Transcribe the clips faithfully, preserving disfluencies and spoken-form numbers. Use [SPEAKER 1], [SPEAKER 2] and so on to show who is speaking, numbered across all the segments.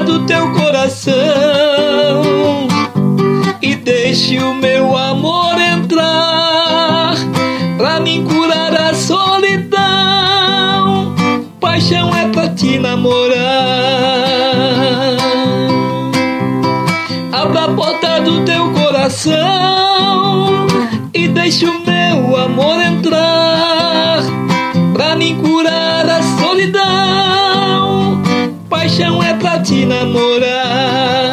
[SPEAKER 1] do teu coração e deixe o meu amor entrar pra me curar a solidão. Paixão é pra te namorar. Abra a porta do teu coração e deixe o meu amor entrar pra me curar a solidão. Paixão é pra te namorar.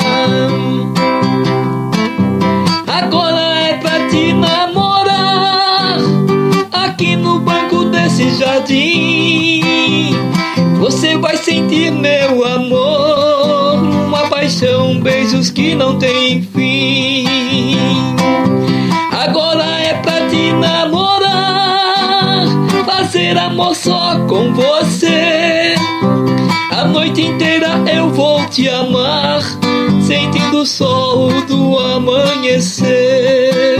[SPEAKER 1] Agora é pra te namorar. Aqui no banco desse jardim você vai sentir meu amor, uma paixão, beijos que não tem fim. Agora é pra te namorar, fazer amor só com você. A noite inteira eu vou te amar, sentindo o sol do amanhecer.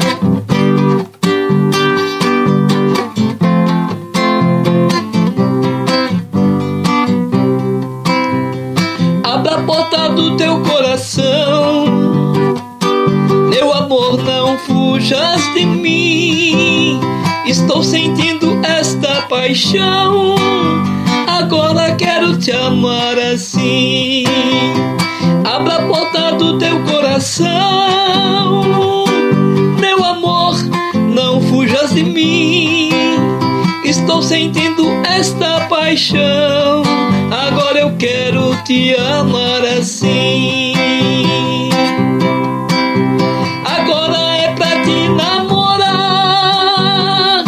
[SPEAKER 1] Abra a porta do teu coração, meu amor, não fujas de mim. Estou sentindo esta paixão, agora quero te amar assim. Abra a porta do teu coração, meu amor, não fujas de mim. Estou sentindo esta paixão, agora eu quero te amar assim. Agora é pra te namorar,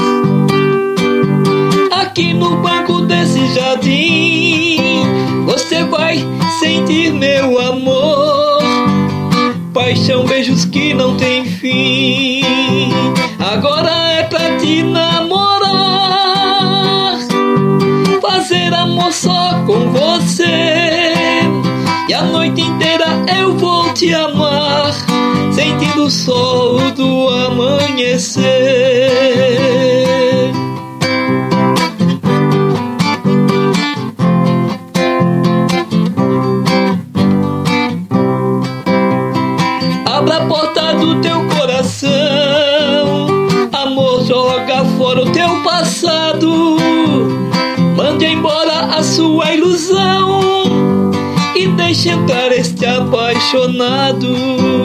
[SPEAKER 1] aqui no banco desse jardim você vai sentir meu amor, paixão, beijos que não tem fim. Agora é pra te namorar, fazer amor só com você. E a noite inteira eu vou te amar, sentindo o sol do amanhecer. Abra a porta do teu coração, amor, joga fora o teu passado. Mande embora a sua ilusão e deixe entrar este apaixonado.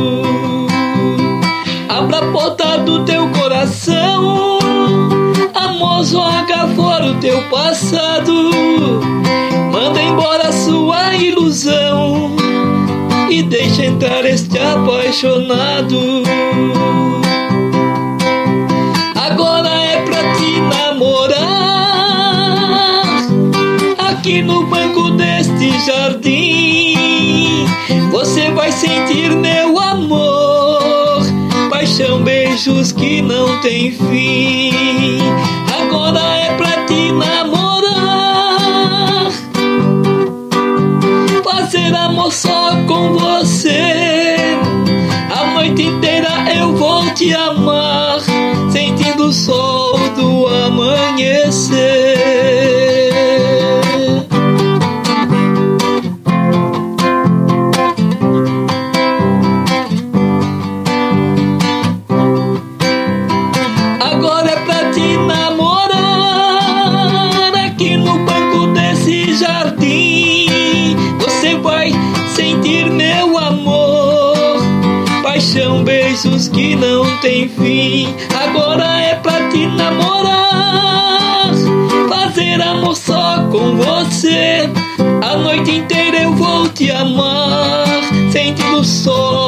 [SPEAKER 1] Abra a porta do teu coração, amor, joga fora o teu passado. Manda embora a sua ilusão e deixa entrar este apaixonado. Agora é pra te namorar, aqui no banco deste jardim você vai sentir meu amor, paixão, beijos que não tem fim. Agora é pra te namorar, fazer amor só com você. A noite inteira eu vou te amar, sentindo o sol do amanhecer. Agora é pra te namorar, aqui no banco desse jardim você vai sentir meu amor, paixão, beijos que não tem fim. Agora é pra te namorar, fazer amor só com você. A noite inteira eu vou te amar, sentindo o sol